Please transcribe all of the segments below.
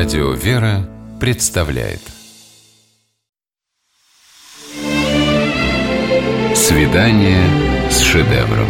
Радио «Вера» представляет «Свидание с шедевром».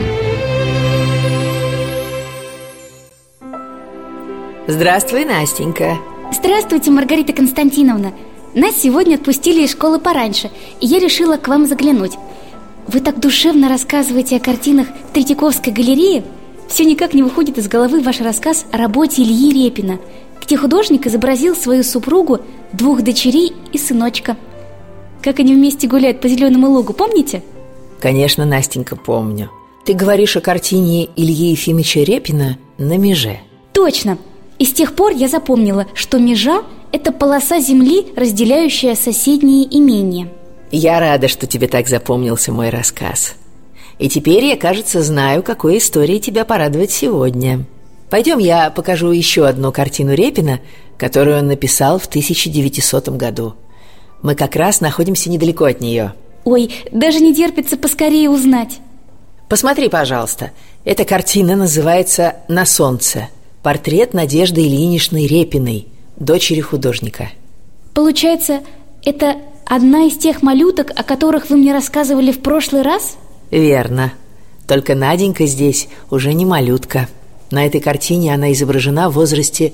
Здравствуй, Настенька. Здравствуйте, Маргарита Константиновна. Нас сегодня отпустили из школы пораньше, и я решила к вам заглянуть. Вы так душевно рассказываете о картинах в Третьяковской галерее. Все никак не выходит из головы ваш рассказ о работе Ильи Репина, где художник изобразил свою супругу, 2 дочерей и сыночка. Как они вместе гуляют по зеленому лугу, помните? Конечно, Настенька, помню. Ты говоришь о картине Ильи Ефимовича Репина «На меже». Точно. И с тех пор я запомнила, что межа – это полоса земли, разделяющая соседние имения. Я рада, что тебе так запомнился мой рассказ. И теперь я, кажется, знаю, какой историей тебя порадовать сегодня. Пойдем, я покажу еще одну картину Репина, которую он написал в 1900 году. Мы как раз находимся недалеко от нее. Ой, даже не терпится поскорее узнать. Посмотри, пожалуйста. Эта картина называется «На солнце». Портрет Надежды Ильиничны Репиной, дочери художника. Получается, это одна из тех малюток, о которых вы мне рассказывали в прошлый раз? Верно. Только Наденька здесь уже не малютка. На этой картине она изображена в возрасте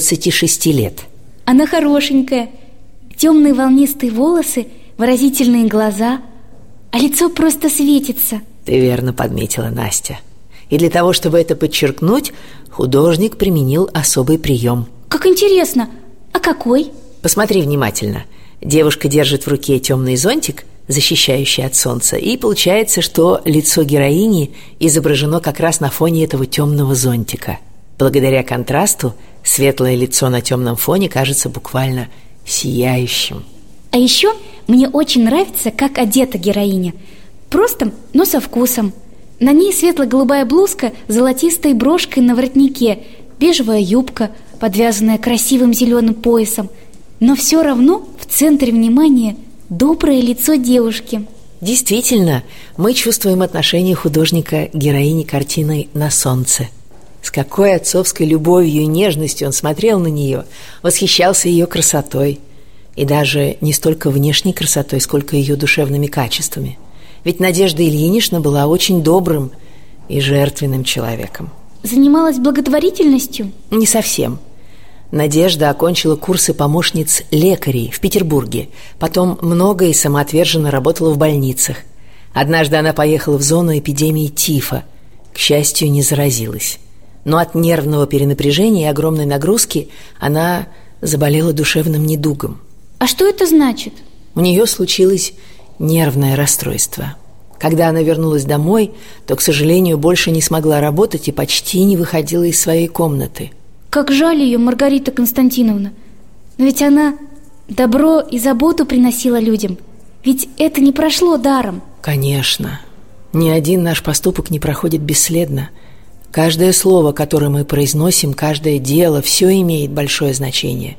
26 лет. Она хорошенькая. Темные волнистые волосы, выразительные глаза, а лицо просто светится. Ты верно подметила, Настя. И для того, чтобы это подчеркнуть, художник применил особый прием. Как интересно! А какой? Посмотри внимательно. Девушка держит в руке темный зонтик, защищающий от солнца, и получается, что лицо героини изображено как раз на фоне этого темного зонтика. Благодаря контрасту светлое лицо на темном фоне кажется буквально сияющим. А еще мне очень нравится, как одета героиня. Просто, но со вкусом. На ней светло-голубая блузка с золотистой брошкой на воротнике, бежевая юбка, подвязанная красивым зеленым поясом. Но все равно в центре внимания доброе лицо девушки. Действительно, мы чувствуем отношение художника к героине картины «На солнце». С какой отцовской любовью и нежностью он смотрел на нее, восхищался ее красотой. И даже не столько внешней красотой, сколько ее душевными качествами. Ведь Надежда Ильинична была очень добрым и жертвенным человеком. Занималась благотворительностью? Не совсем. Надежда окончила курсы помощниц лекарей в Петербурге. Потом много и самоотверженно работала в больницах. Однажды она поехала в зону эпидемии тифа. К счастью, не заразилась. Но от нервного перенапряжения и огромной нагрузки она заболела душевным недугом. А что это значит? У нее случилось нервное расстройство. Когда она вернулась домой, то, к сожалению, больше не смогла работать и почти не выходила из своей комнаты. Как жаль ее, Маргарита Константиновна. Но ведь она добро и заботу приносила людям. Ведь это не прошло даром. Конечно. Ни один наш поступок не проходит бесследно. Каждое слово, которое мы произносим, каждое дело, все имеет большое значение.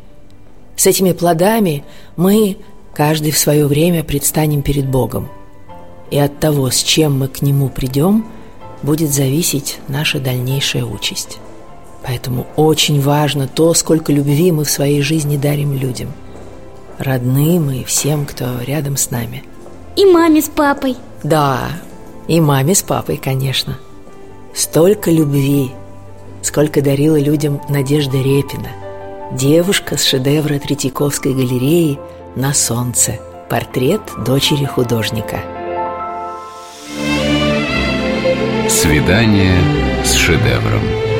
С этими плодами мы, каждый в свое время, предстанем перед Богом. И от того, с чем мы к Нему придем, будет зависеть наша дальнейшая участь. Поэтому очень важно то, сколько любви мы в своей жизни дарим людям. Родным и всем, кто рядом с нами. И маме с папой. Да, и маме с папой, конечно. Столько любви, сколько дарила людям Надежда Репина, девушка с шедевра Третьяковской галереи «На солнце». Портрет дочери художника. «Свидание с шедевром».